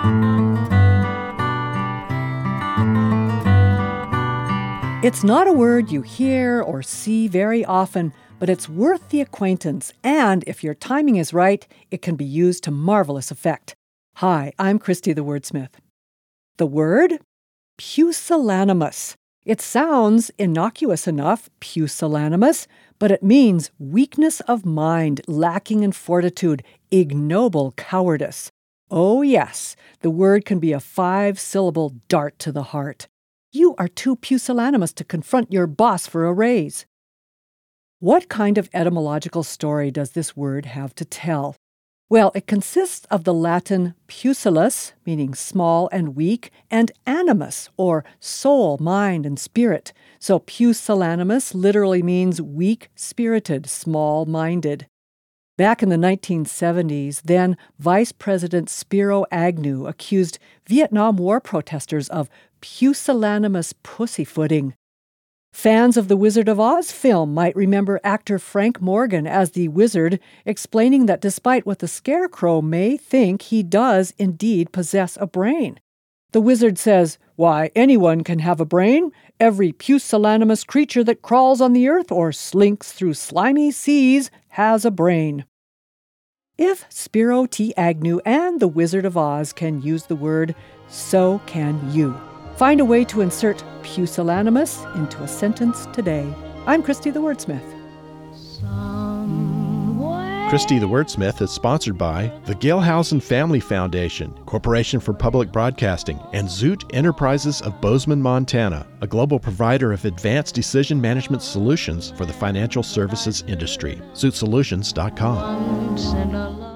It's not a word you hear or see very often, but it's worth the acquaintance, and if your timing is right, it can be used to marvelous effect. Hi, I'm Christy the Wordsmith. The word? Pusillanimous. It sounds innocuous enough, pusillanimous, but it means weakness of mind, lacking in fortitude, ignoble cowardice. Oh yes, the word can be a 5-syllable dart to the heart. You are too pusillanimous to confront your boss for a raise. What kind of etymological story does this word have to tell? Well, it consists of the Latin pusillus, meaning small and weak, and animus, or soul, mind, and spirit. So pusillanimous literally means weak-spirited, small-minded. Back in the 1970s, then Vice President Spiro Agnew accused Vietnam War protesters of pusillanimous pussyfooting. Fans of the Wizard of Oz film might remember actor Frank Morgan as the wizard, explaining that despite what the Scarecrow may think, he does indeed possess a brain. The wizard says, "Why, anyone can have a brain. Every pusillanimous creature that crawls on the earth or slinks through slimy seas has a brain." If Spiro T. Agnew and the Wizard of Oz can use the word, so can you. Find a way to insert pusillanimous into a sentence today. I'm Christy the Wordsmith. Christy the Wordsmith is sponsored by the Gailhausen Family Foundation, Corporation for Public Broadcasting, and Zoot Enterprises of Bozeman, Montana, a global provider of advanced decision management solutions for the financial services industry. ZootSolutions.com.